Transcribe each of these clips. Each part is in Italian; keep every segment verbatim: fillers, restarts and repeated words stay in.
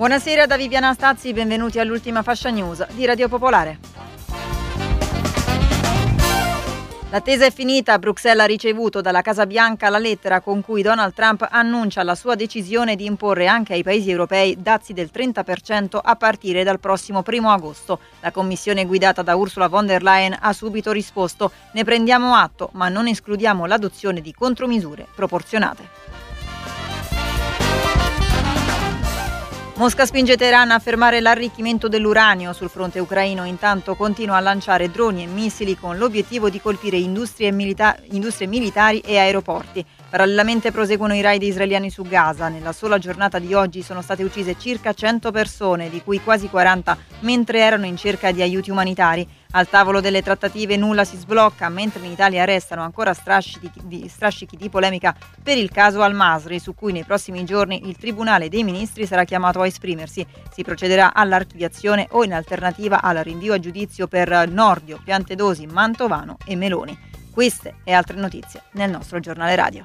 Buonasera da Viviana Stazzi, benvenuti all'ultima fascia news di Radio Popolare. L'attesa è finita, Bruxelles ha ricevuto dalla Casa Bianca la lettera con cui Donald Trump annuncia la sua decisione di imporre anche ai paesi europei dazi del trenta per cento a partire dal prossimo primo agosto. La commissione guidata da Ursula von der Leyen ha subito risposto: ne prendiamo atto, ma non escludiamo l'adozione di contromisure proporzionate. Mosca spinge Teheran a fermare l'arricchimento dell'uranio sul fronte ucraino, intanto continua a lanciare droni e missili con l'obiettivo di colpire industrie, milita- industrie militari e aeroporti. Parallelamente proseguono i raid israeliani su Gaza. Nella sola giornata di oggi sono state uccise circa cento persone, di cui quasi quaranta mentre erano in cerca di aiuti umanitari. Al tavolo delle trattative nulla si sblocca, mentre in Italia restano ancora strascichi di, strascichi di polemica per il caso Al-Masri, su cui nei prossimi giorni il Tribunale dei Ministri sarà chiamato a esprimersi. Si procederà all'archiviazione o in alternativa al rinvio a giudizio per Nordio, Piantedosi, Mantovano e Meloni. Queste e altre notizie nel nostro giornale radio.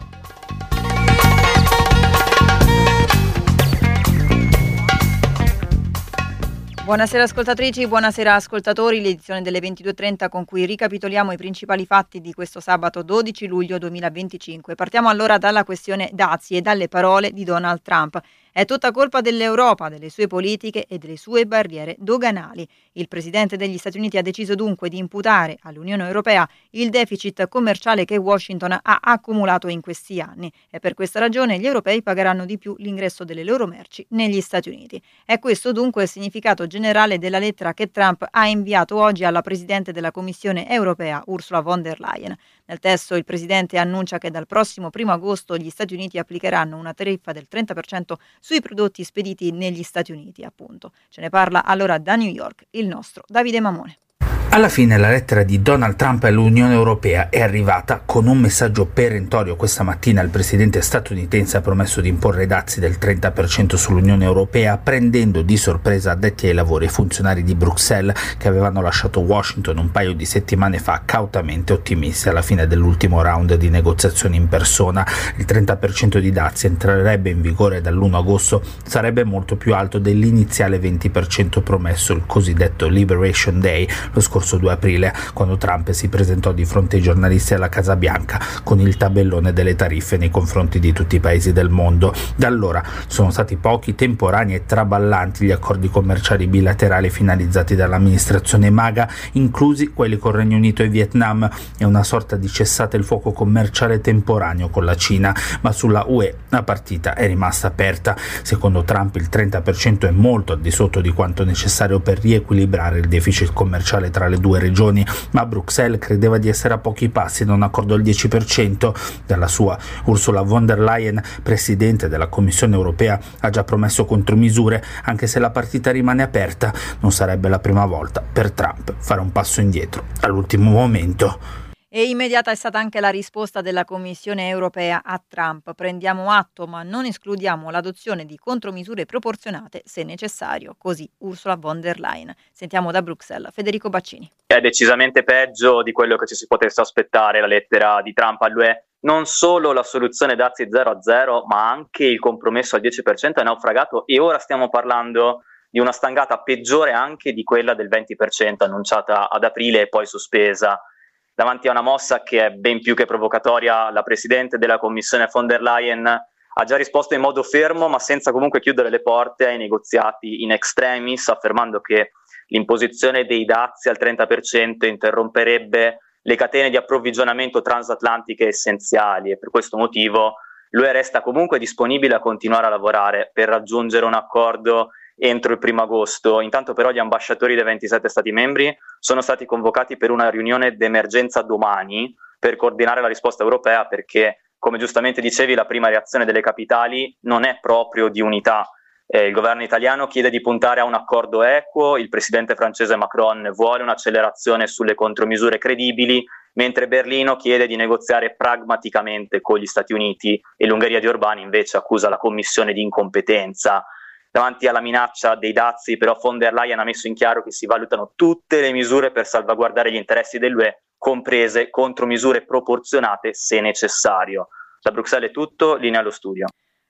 Buonasera ascoltatrici, buonasera ascoltatori, l'edizione delle ventidue e trenta con cui ricapitoliamo i principali fatti di questo sabato dodici luglio duemilaventicinque. Partiamo allora dalla questione dazi e dalle parole di Donald Trump. È tutta colpa dell'Europa, delle sue politiche e delle sue barriere doganali. Il presidente degli Stati Uniti ha deciso dunque di imputare all'Unione Europea il deficit commerciale che Washington ha accumulato in questi anni e per questa ragione gli europei pagheranno di più l'ingresso delle loro merci negli Stati Uniti. È questo dunque il significato generale della lettera che Trump ha inviato oggi alla Presidente della Commissione Europea, Ursula von der Leyen. Nel testo il Presidente annuncia che dal prossimo primo agosto gli Stati Uniti applicheranno una tariffa del trenta per cento sui prodotti spediti negli Stati Uniti, appunto. Ce ne parla allora da New York il nostro Davide Mamone. Alla fine la lettera di Donald Trump all'Unione Europea è arrivata con un messaggio perentorio. Questa mattina il presidente statunitense ha promesso di imporre dazi del trenta per cento sull'Unione Europea, prendendo di sorpresa addetti ai lavori e funzionari di Bruxelles che avevano lasciato Washington un paio di settimane fa cautamente ottimisti alla fine dell'ultimo round di negoziazioni in persona. Il trenta per cento di dazi entrerebbe in vigore dall'primo agosto, sarebbe molto più alto dell'iniziale venti per cento promesso il cosiddetto Liberation Day lo scorso due aprile, quando Trump si presentò di fronte ai giornalisti alla Casa Bianca con il tabellone delle tariffe nei confronti di tutti i paesi del mondo. Da allora sono stati pochi, temporanei e traballanti gli accordi commerciali bilaterali finalizzati dall'amministrazione MAGA, inclusi quelli con Regno Unito e Vietnam, e una sorta di cessate il fuoco commerciale temporaneo con la Cina, ma sulla U E la partita è rimasta aperta. Secondo Trump il trenta per cento è molto al di sotto di quanto necessario per riequilibrare il deficit commerciale tra le due regioni, ma Bruxelles credeva di essere a pochi passi da un accordo al dieci per cento. Dalla sua Ursula von der Leyen, presidente della Commissione Europea, ha già promesso contromisure, anche se la partita rimane aperta. Non sarebbe la prima volta per Trump fare un passo indietro all'ultimo momento. E immediata è stata anche la risposta della Commissione Europea a Trump. Prendiamo atto, ma non escludiamo l'adozione di contromisure proporzionate se necessario. Così Ursula von der Leyen. Sentiamo da Bruxelles Federico Baccini. È decisamente peggio di quello che ci si potesse aspettare la lettera di Trump all'U E. Non solo la soluzione dazi zero a zero, ma anche il compromesso al dieci per cento è naufragato e ora stiamo parlando di una stangata peggiore anche di quella del venti per cento annunciata ad aprile e poi sospesa. Davanti a una mossa che è ben più che provocatoria, la Presidente della Commissione von der Leyen ha già risposto in modo fermo, ma senza comunque chiudere le porte ai negoziati in extremis, affermando che l'imposizione dei dazi al trenta per cento interromperebbe le catene di approvvigionamento transatlantiche essenziali e per questo motivo l'U E resta comunque disponibile a continuare a lavorare per raggiungere un accordo entro il primo agosto. Intanto però gli ambasciatori dei ventisette Stati membri sono stati convocati per una riunione d'emergenza domani per coordinare la risposta europea perché, come giustamente dicevi, la prima reazione delle capitali non è proprio di unità. Eh, il governo italiano chiede di puntare a un accordo equo, il presidente francese Macron vuole un'accelerazione sulle contromisure credibili, mentre Berlino chiede di negoziare pragmaticamente con gli Stati Uniti e l'Ungheria di Orbán invece accusa la Commissione di incompetenza. Davanti alla minaccia dei dazi, però, von der Leyen ha messo in chiaro che si valutano tutte le misure per salvaguardare gli interessi dell'U E, comprese contromisure proporzionate se necessario. Da Bruxelles è tutto, linea allo studio.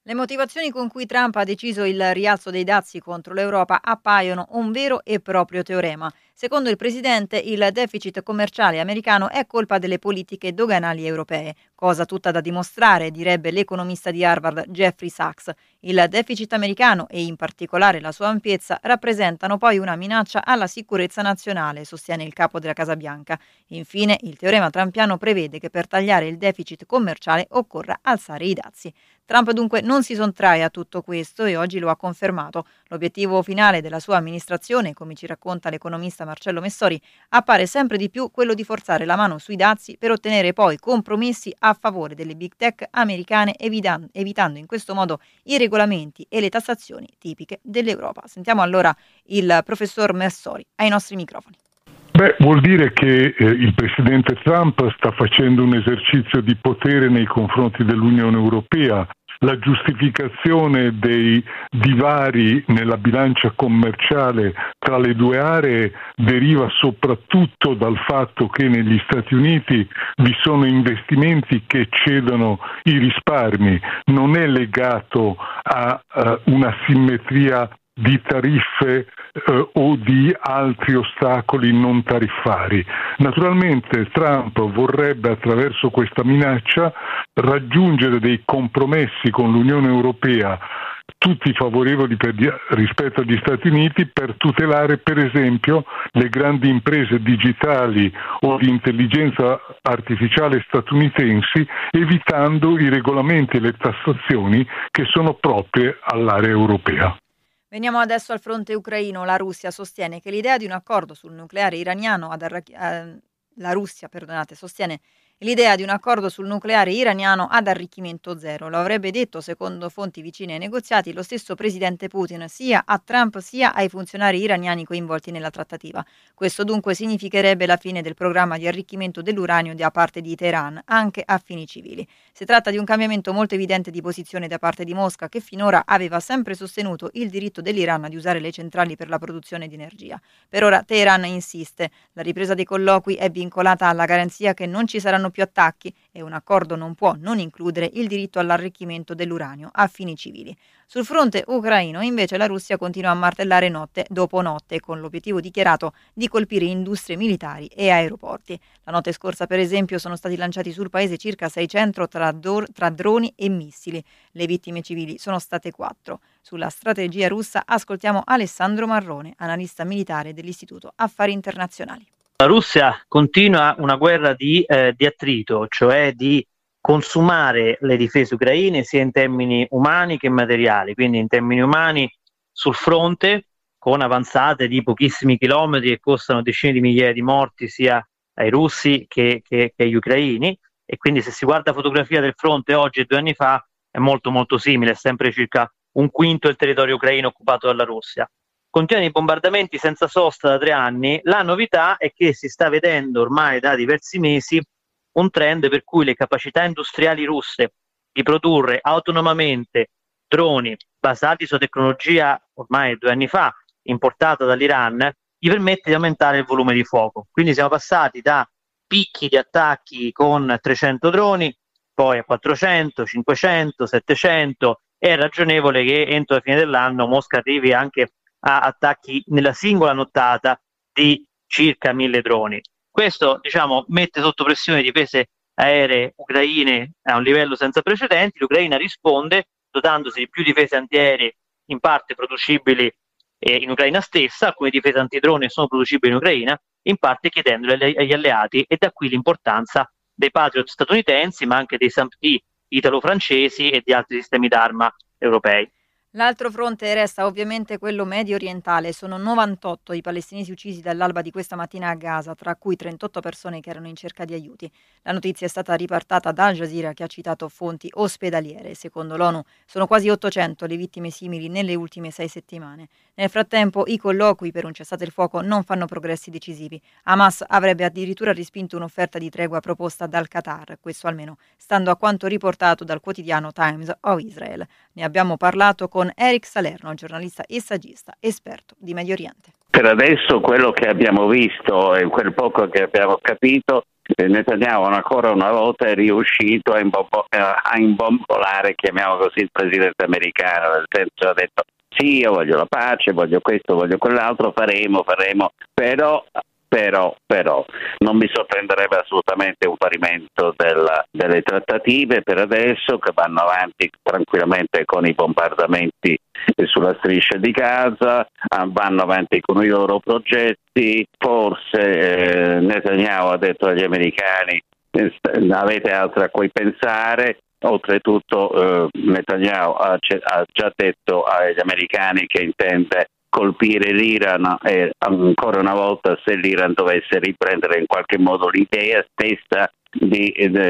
Le motivazioni con cui Trump ha deciso il rialzo dei dazi contro l'Europa appaiono un vero e proprio teorema. Secondo il presidente, il deficit commerciale americano è colpa delle politiche doganali europee, cosa tutta da dimostrare, direbbe l'economista di Harvard Jeffrey Sachs. Il deficit americano e in particolare la sua ampiezza rappresentano poi una minaccia alla sicurezza nazionale, sostiene il capo della Casa Bianca. Infine, il teorema trumpiano prevede che per tagliare il deficit commerciale occorra alzare i dazi. Trump dunque non si sottrae a tutto questo e oggi lo ha confermato. L'obiettivo finale della sua amministrazione, come ci racconta l'economista Marcello Messori, appare sempre di più quello di forzare la mano sui dazi per ottenere poi compromessi a favore delle big tech americane, evitando, evitando in questo modo i regolamenti e le tassazioni tipiche dell'Europa. Sentiamo allora il professor Messori ai nostri microfoni. Beh, vuol dire che eh, il presidente Trump sta facendo un esercizio di potere nei confronti dell'Unione Europea. La giustificazione dei divari nella bilancia commerciale tra le due aree deriva soprattutto dal fatto che negli Stati Uniti vi sono investimenti che cedono i risparmi, non è legato a uh, una simmetria di tariffe eh, o di altri ostacoli non tariffari. Naturalmente Trump vorrebbe attraverso questa minaccia raggiungere dei compromessi con l'Unione Europea, tutti favorevoli per di, rispetto agli Stati Uniti, per tutelare per esempio le grandi imprese digitali o di intelligenza artificiale statunitensi, evitando i regolamenti e le tassazioni che sono proprie all'area europea. Veniamo adesso al fronte ucraino. La Russia sostiene che l'idea di un accordo sul nucleare iraniano ad arra- eh, la Russia, perdonate, sostiene l'idea di un accordo sul nucleare iraniano ad arricchimento zero. Lo avrebbe detto, secondo fonti vicine ai negoziati, lo stesso presidente Putin sia a Trump sia ai funzionari iraniani coinvolti nella trattativa. Questo dunque significherebbe la fine del programma di arricchimento dell'uranio da parte di Teheran, anche a fini civili. Si tratta di un cambiamento molto evidente di posizione da parte di Mosca, che finora aveva sempre sostenuto il diritto dell'Iran di usare le centrali per la produzione di energia. Per ora Teheran insiste. La ripresa dei colloqui è vincolata alla garanzia che non ci saranno più attacchi e un accordo non può non includere il diritto all'arricchimento dell'uranio a fini civili. Sul fronte ucraino invece la Russia continua a martellare notte dopo notte con l'obiettivo dichiarato di colpire industrie militari e aeroporti. La notte scorsa per esempio sono stati lanciati sul paese circa seicento tra, do- tra droni e missili. Le vittime civili sono state quattro. Sulla strategia russa ascoltiamo Alessandro Marrone, analista militare dell'Istituto Affari Internazionali. La Russia continua una guerra di, eh, di attrito, cioè di consumare le difese ucraine sia in termini umani che materiali, quindi in termini umani sul fronte con avanzate di pochissimi chilometri che costano decine di migliaia di morti sia ai russi che, che, che agli ucraini, e quindi se si guarda la fotografia del fronte oggi e due anni fa è molto molto simile, è sempre circa un quinto del territorio ucraino occupato dalla Russia. Continuano i bombardamenti senza sosta da tre anni. La novità è che si sta vedendo ormai da diversi mesi un trend per cui le capacità industriali russe di produrre autonomamente droni basati su tecnologia ormai due anni fa importata dall'Iran gli permette di aumentare il volume di fuoco. Quindi siamo passati da picchi di attacchi con trecento droni, poi a quattrocento, cinquecento, settecento. È ragionevole che entro la fine dell'anno Mosca arrivi anche a attacchi nella singola nottata di circa mille droni. Questo, diciamo, mette sotto pressione difese aeree ucraine a un livello senza precedenti. L'Ucraina risponde dotandosi di più difese antiaeree, in parte producibili eh, in Ucraina stessa, alcune difese antidroni sono producibili in Ucraina, in parte chiedendole agli alleati, e da qui l'importanza dei Patriot statunitensi, ma anche dei S A M P T italo-francesi e di altri sistemi d'arma europei. L'altro fronte resta ovviamente quello medio orientale. Sono novantotto i palestinesi uccisi dall'alba di questa mattina a Gaza, tra cui trentotto persone che erano in cerca di aiuti. La notizia è stata riportata da Al Jazeera, che ha citato fonti ospedaliere. Secondo l'ONU sono quasi ottocento le vittime simili nelle ultime sei settimane. Nel frattempo i colloqui per un cessate il fuoco non fanno progressi decisivi. Hamas avrebbe addirittura respinto un'offerta di tregua proposta dal Qatar, questo almeno stando a quanto riportato dal quotidiano Times of Israel. Ne abbiamo parlato con Eric Salerno, giornalista e saggista, esperto di Medio Oriente. Per adesso quello che abbiamo visto e quel poco che abbiamo capito Netanyahu ancora una volta è riuscito a, imbombo- a imbombolare, chiamiamo così, il presidente americano, nel senso ha detto sì, io voglio la pace, voglio questo, voglio quell'altro, faremo, faremo, però... Però, però non mi sorprenderebbe assolutamente un parimento della, delle trattative per adesso, che vanno avanti tranquillamente con i bombardamenti sulla striscia di Gaza, vanno avanti con i loro progetti. Forse eh, Netanyahu ha detto agli americani eh, avete altro a cui pensare. Oltretutto eh, Netanyahu ha, ha già detto agli americani che intende colpire l'Iran, e ancora una volta, se l'Iran dovesse riprendere in qualche modo l'idea stessa di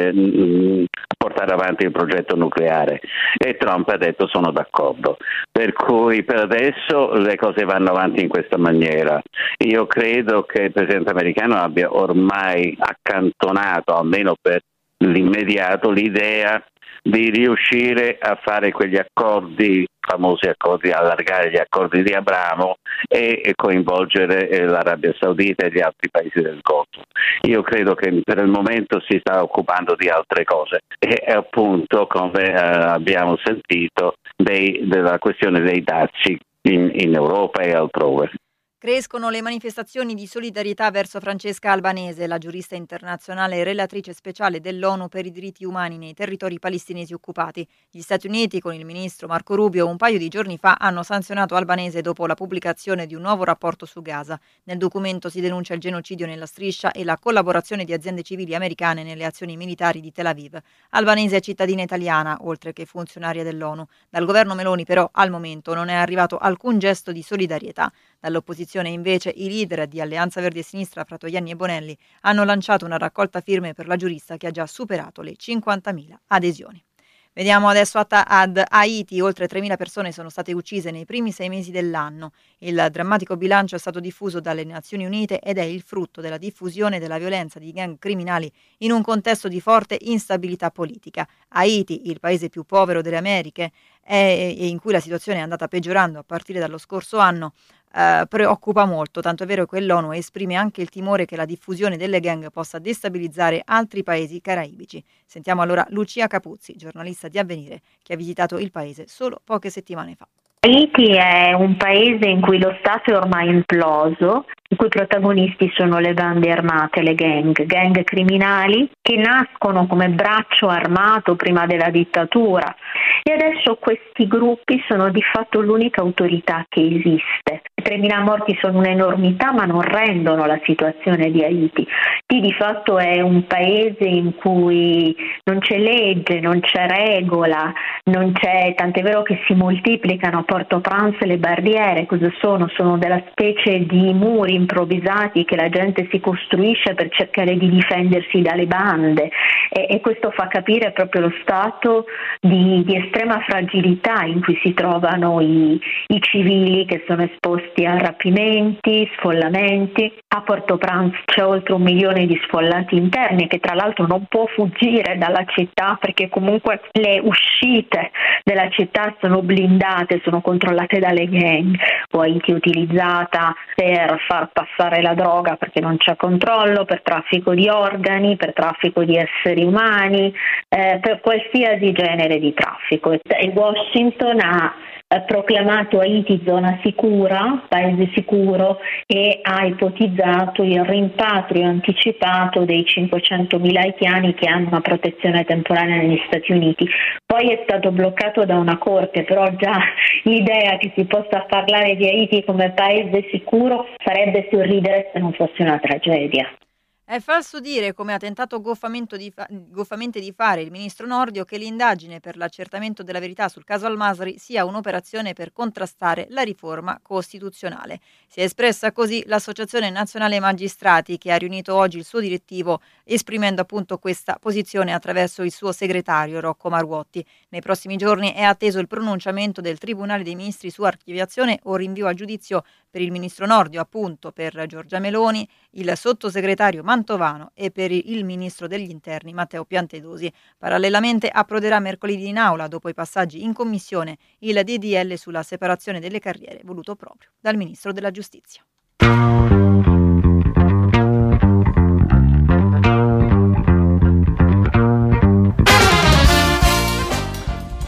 eh, portare avanti il progetto nucleare, e Trump ha detto sono d'accordo, per cui per adesso le cose vanno avanti in questa maniera. Io credo che il presidente americano abbia ormai accantonato, almeno per l'immediato, l'idea di riuscire a fare quegli accordi, famosi accordi, allargare gli accordi di Abramo e coinvolgere l'Arabia Saudita e gli altri paesi del Golfo. Io credo che per il momento si sta occupando di altre cose e appunto, come eh, abbiamo sentito, dei, della questione dei dazi in, in Europa e altrove. Crescono le manifestazioni di solidarietà verso Francesca Albanese, la giurista internazionale e relatrice speciale dell'ONU per i diritti umani nei territori palestinesi occupati. Gli Stati Uniti, con il ministro Marco Rubio, un paio di giorni fa hanno sanzionato Albanese dopo la pubblicazione di un nuovo rapporto su Gaza. Nel documento si denuncia il genocidio nella striscia e la collaborazione di aziende civili americane nelle azioni militari di Tel Aviv. Albanese è cittadina italiana, oltre che funzionaria dell'ONU. Dal governo Meloni, però, al momento non è arrivato alcun gesto di solidarietà. Dall'opposizione, invece, i leader di Alleanza Verdi e Sinistra, Fratoianni e Bonelli, hanno lanciato una raccolta firme per la giurista che ha già superato le cinquantamila adesioni. Vediamo adesso ad Haiti, oltre tremila persone sono state uccise nei primi sei mesi dell'anno. Il drammatico bilancio è stato diffuso dalle Nazioni Unite ed è il frutto della diffusione della violenza di gang criminali in un contesto di forte instabilità politica. Haiti, il paese più povero delle Americhe e in cui la situazione è andata peggiorando a partire dallo scorso anno, Uh, preoccupa molto, tanto è vero che l'ONU esprime anche il timore che la diffusione delle gang possa destabilizzare altri paesi caraibici. Sentiamo allora Lucia Capuzzi, giornalista di Avvenire, che ha visitato il paese solo poche settimane fa. Haiti è un paese in cui lo Stato è ormai imploso, in cui i protagonisti sono le bande armate, le gang, gang criminali che nascono come braccio armato prima della dittatura e adesso questi gruppi sono di fatto l'unica autorità che esiste. tremila morti sono un'enormità, ma non rendono la situazione di Haiti. Haiti di fatto è un paese in cui non c'è legge, non c'è regola, non c'è, tant'è vero che si moltiplicano a Port-au-Prince le barriere. Cosa sono? Sono della specie di muri improvvisati che la gente si costruisce per cercare di difendersi dalle bande e, e questo fa capire proprio lo stato di, di estrema fragilità in cui si trovano i, i civili che sono esposti a rapimenti, sfollamenti. A Port-au-Prince c'è oltre un milione di sfollati interni che tra l'altro non può fuggire dalla città perché comunque le uscite della città sono blindate, sono controllate dalle gang. Haiti è utilizzata per far passare la droga perché non c'è controllo, per traffico di organi, per traffico di esseri umani, eh, per qualsiasi genere di traffico. E Washington ha eh, proclamato Haiti zona sicura, paese sicuro, e ha ipotizzato il rimpatrio anticipato dei cinquecentomila haitiani che hanno una protezione temporanea negli Stati Uniti. Poi è stato bloccato da una corte, però già l'idea che si possa parlare di Haiti come paese sicuro farebbe sorridere se non fosse una tragedia. È falso dire, come ha tentato goffamente di, fa- goffamente di fare il ministro Nordio, che l'indagine per l'accertamento della verità sul caso Al-Masri sia un'operazione per contrastare la riforma costituzionale. Si è espressa così l'Associazione Nazionale Magistrati, che ha riunito oggi il suo direttivo esprimendo appunto questa posizione attraverso il suo segretario Rocco Maruotti. Nei prossimi giorni è atteso il pronunciamento del Tribunale dei Ministri su archiviazione o rinvio a giudizio per il ministro Nordio, appunto per Giorgia Meloni, il sottosegretario Mantovano e per il ministro degli interni Matteo Piantedosi. Parallelamente approderà mercoledì in aula, dopo i passaggi in commissione, il D D L sulla separazione delle carriere voluto proprio dal ministro della giustizia.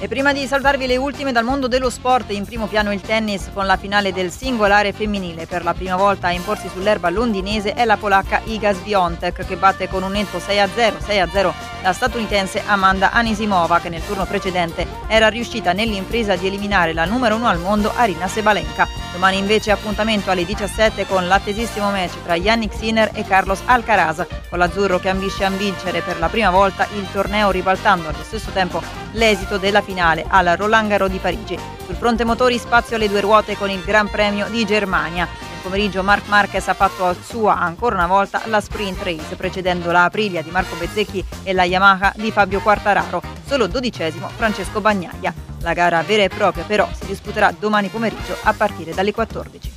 E prima di salutarvi le ultime dal mondo dello sport, in primo piano il tennis con la finale del singolare femminile. Per la prima volta a imporsi sull'erba londinese è la polacca Iga Świątek, che batte con un netto sei a zero, sei a zero la statunitense Amanda Anisimova, che nel turno precedente era riuscita nell'impresa di eliminare la numero uno al mondo Aryna Sabalenka. Domani invece appuntamento alle diciassette con l'attesissimo match tra Jannik Sinner e Carlos Alcaraz, con l'azzurro che ambisce a vincere per la prima volta il torneo, ribaltando allo stesso tempo l'esito della finale al Roland Garros di Parigi. Sul fronte motori spazio alle due ruote con il Gran Premio di Germania. Nel pomeriggio Marc Marquez ha fatto sua ancora una volta la sprint race, precedendo la Aprilia di Marco Bezzecchi e la Yamaha di Fabio Quartararo, solo dodicesimo Francesco Bagnaia. La gara vera e propria però si disputerà domani pomeriggio a partire dalle quattordici.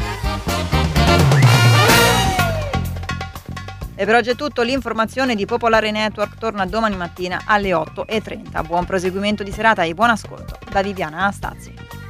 E per oggi è tutto, l'informazione di Popolare Network torna domani mattina alle otto e trenta. Buon proseguimento di serata e buon ascolto da Viviana Anastazzi.